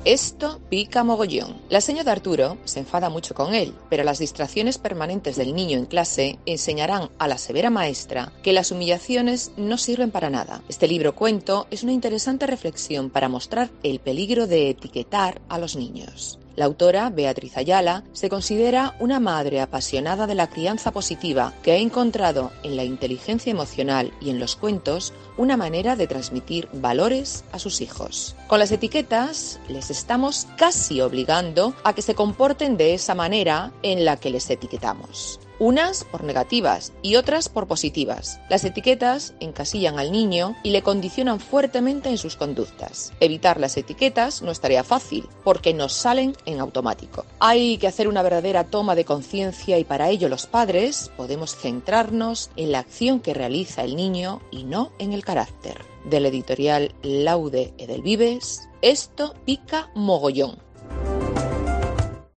Esto pica mogollón. La señora de Arturo se enfada mucho con él, pero las distracciones permanentes del niño en clase enseñarán a la severa maestra que las humillaciones no sirven para nada. Este libro cuento es una interesante reflexión para mostrar el peligro de etiquetar a los niños. La autora, Beatriz Ayala, se considera una madre apasionada de la crianza positiva que ha encontrado en la inteligencia emocional y en los cuentos una manera de transmitir valores a sus hijos. Con las etiquetas les estamos casi obligando a que se comporten de esa manera en la que les etiquetamos. Unas por negativas y otras por positivas. Las etiquetas encasillan al niño y le condicionan fuertemente en sus conductas. Evitar las etiquetas no es tarea fácil, porque nos salen en automático. Hay que hacer una verdadera toma de conciencia y para ello los padres podemos centrarnos en la acción que realiza el niño y no en el carácter. De la editorial Laude Edelvives, esto pica mogollón.